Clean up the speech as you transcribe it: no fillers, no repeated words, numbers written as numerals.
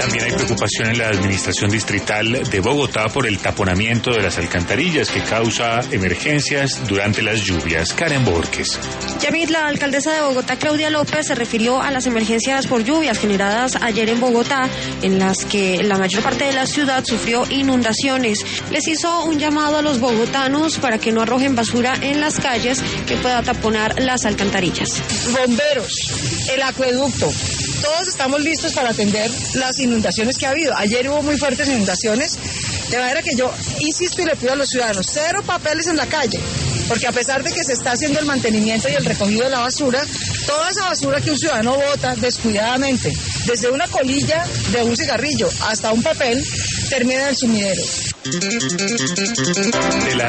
También hay preocupación en la administración distrital de Bogotá por el taponamiento de las alcantarillas que causa emergencias durante las lluvias. Karen Borges. Yamit, la alcaldesa de Bogotá, Claudia López, se refirió a las emergencias por lluvias generadas ayer en Bogotá, en las que la mayor parte de la ciudad sufrió inundaciones. Les hizo un llamado a los bogotanos para que no arrojen basura en las calles que pueda taponar las alcantarillas. Bomberos, el acueducto, todos estamos listos para atender las inundaciones que ha habido. Ayer hubo muy fuertes inundaciones, de manera que yo insisto y le pido a los ciudadanos, 0 papeles en la calle, porque a pesar de que se está haciendo el mantenimiento y el recogido de la basura, toda esa basura que un ciudadano bota descuidadamente, desde una colilla de un cigarrillo hasta un papel, termina en el sumidero.